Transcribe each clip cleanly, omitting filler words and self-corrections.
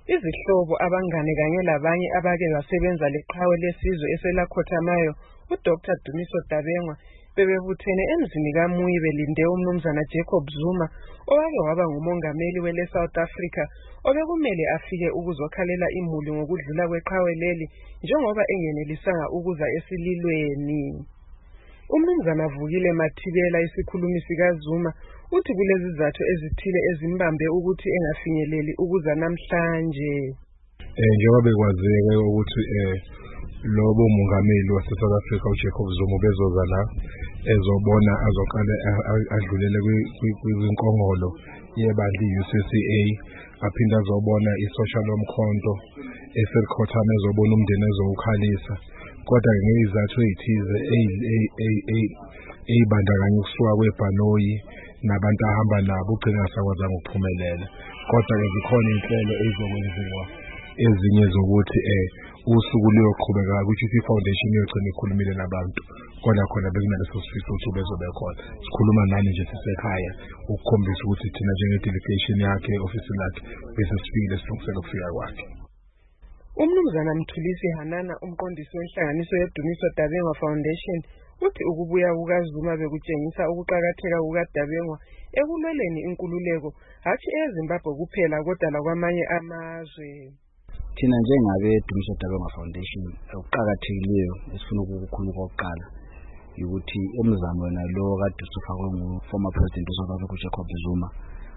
Izihlobo, abangane kanye labanye abake basebenza leqhawe lesizwe eselakhothamayo uDr Dumiso Dabengwa bebebuthene emzini kaMuyi belinde umnumzana Jacob Zuma owake waba ngumongameli wele South Africa obekumele afike ukuzokhalela imuli ngokudlula kweqhawe leli njengoba engenelisanga ukuza esililweni. Umnumzana Vukile Mathibela, isikhulumi sikaZuma, uthi kulezi izathu ezithile ezimbambe ukuthi engafinyeleli ukuza namhlanje. Njengoba bekwazeka ukuthi lobo mongameli waseSouth Africa uJacob Zuma bezoza la ezobona azokala adlulele kwinkongolo yebandla iUCCA, aphinda azobona isocial omkhonto eselikhothama ezobona umndeni ezowukhalisa. Kodwa ngezizathu ezithize eyibandakanya ukusuka kweBhanoyi nabantu ahamba nabo ugcina asakwazanga ukuphumelela. Kodwa ke zikhona inhlelo ezokwenziwa ezinye zokuthi usuku luyoqhubeka ukuthi iFoundation iyogcina ikhulumile nabantu kodwa khona bekunaso sifiso ukuthi bezobe khona. Sikhuluma nani nje sisekhaya ukukhombisa ukuthi thina njenge delegation yakhe office lakhe bese sifikile silungisela ukufika kwakhe. Umnumzana Mthulisi Hanana, umqondisi wenhlanganiso yeDumiso Dabengwa Foundation, uthi ukubuya kukaZuma bekutshengisa ukuqhakatheka kukaDabengwa ekulweleni inkululeko hathi eZimbabwe kuphela kodwa lakwamanye amazwe. Thina njengabe Dumiso Dabengwa Foundation okuqhakathekileyo esifuna ukukhuluma kokuqala ukuthi umzamo wena lo kade usufakwe former president uSouth Africa Jacob Zuma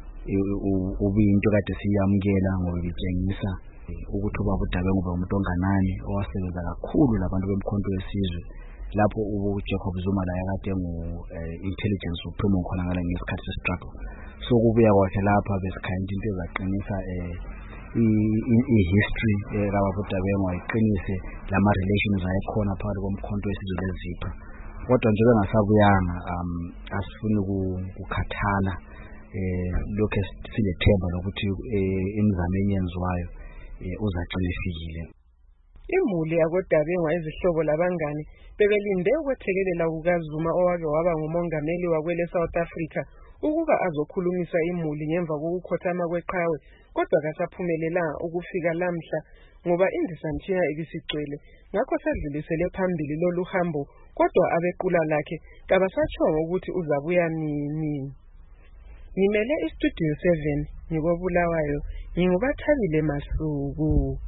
ubuyinto kade siyamukela ngoba itshengisa ukuthi ubaba uDabengwa umuntu onganani owasebenza kakhulu labantu bemkhonto yesizwe lapho uJacob Zuma la yakade intelligence supreme khona ngala ngesikhathi se-struggle. So kubuya kwakhe lapha besikhanda into ezaqinisa i-history kababa uDabengwa iqinise lama relations ayekhona phakathi komkhonto wesizwe lezipha. Kodwa nje bengasabuyanga asifuni ukukhathala lokho silethemba lokuthi imizamo eyenziwayo uzagcina ifikile. Imuli yakoDabengwa, izihlobo labangane bebelinde ukwethekelela kukaZuma owake waba ngumongameli wakwele South Africa ukuba azokhulumisa imuli ngemva kokukhothama kweqhawe, kodwa kasaphumelelanga ukufika lamhla ngoba indisamtshina ibisigcwele. Ngakho sadlulisele phambili lolu hambo, kodwa abequla lakhe kabasatshongo ukuthi uzabuya nini. Ngimele iStudio 7 ngikobulawayo, nginguBathabile Masuku.